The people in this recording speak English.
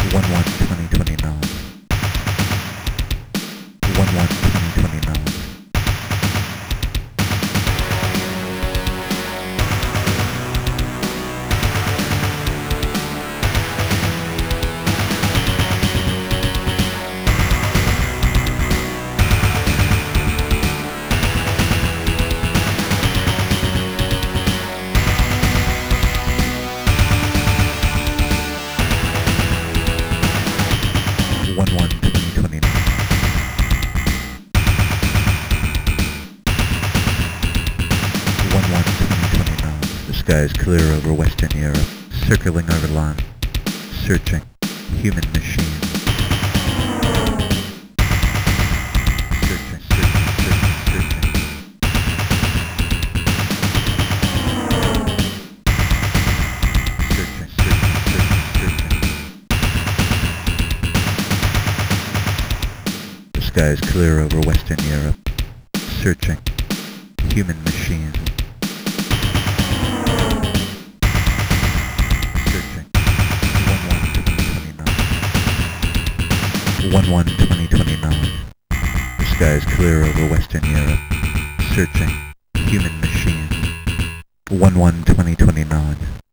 1/1/2029. 1/1/2029. 1/1/2029. 1/1/2029. The sky is clear over Western Europe, circling over land, searching, human machine. Searching, searching, searching, searching. Searching, searching, searching, searching. The sky is clear over Western Europe, searching, human machine. Searching. 1/1/2029. 1/1/2029. The sky is clear over Western Europe, searching, human machine. 1/1/2029.